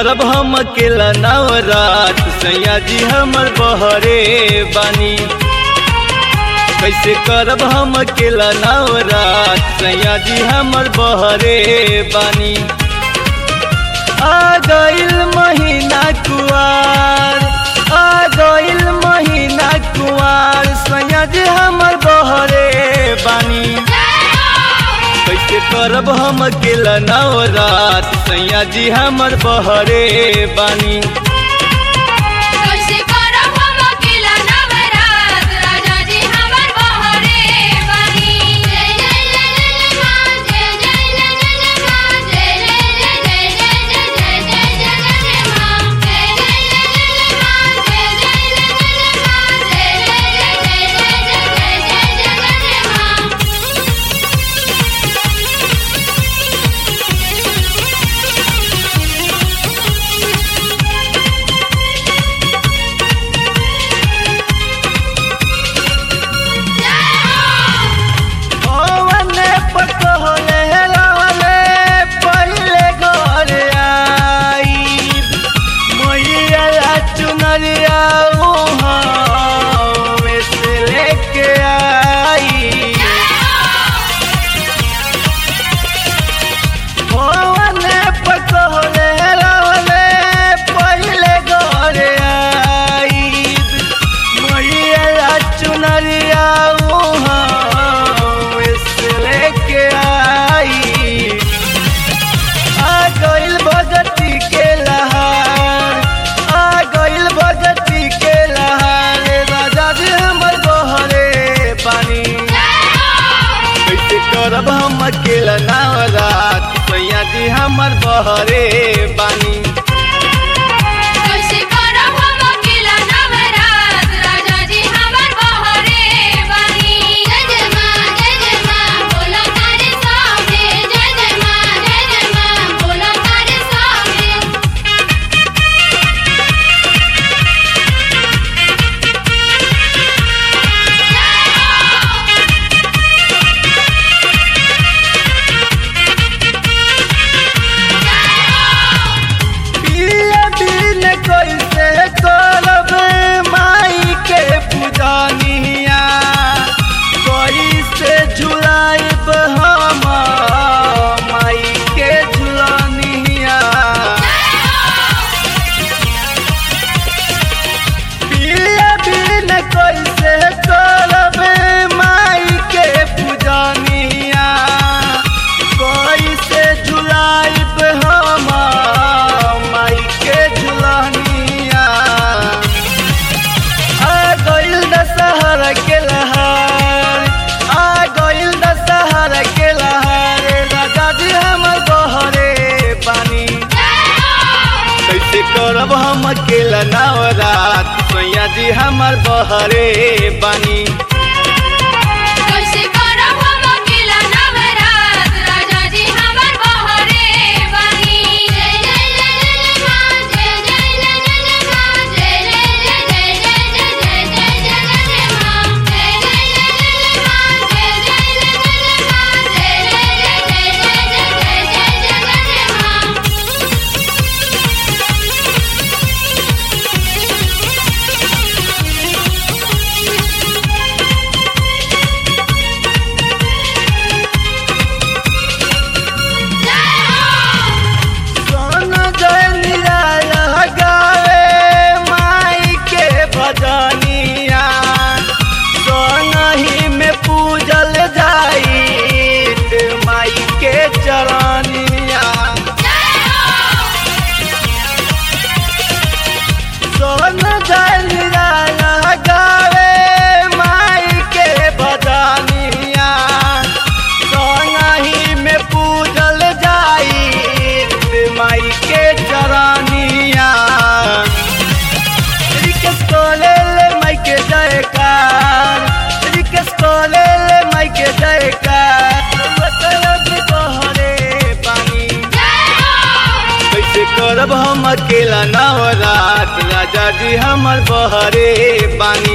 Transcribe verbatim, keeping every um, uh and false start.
करब हम अकेला नवरात सैया जी हमर बहरे बानी। कैसे करब हम अकेला नवरात सैया जी हमर बहरे बानी। आ गइल महीना कुआर, आ गइल महीना कुआर सैया जी हमर बहरे बानी। कैसे करब हम अकेला नवरात सैया जी हमर बहरे बानी। करब हम अकेला नवरात सैया जी हमर बहरे बानी। करब हम अकेला नवरात सैया जी हमर बहरे बानी। करब हम अकेला नवरात राजा जी हमर बहरे बानी।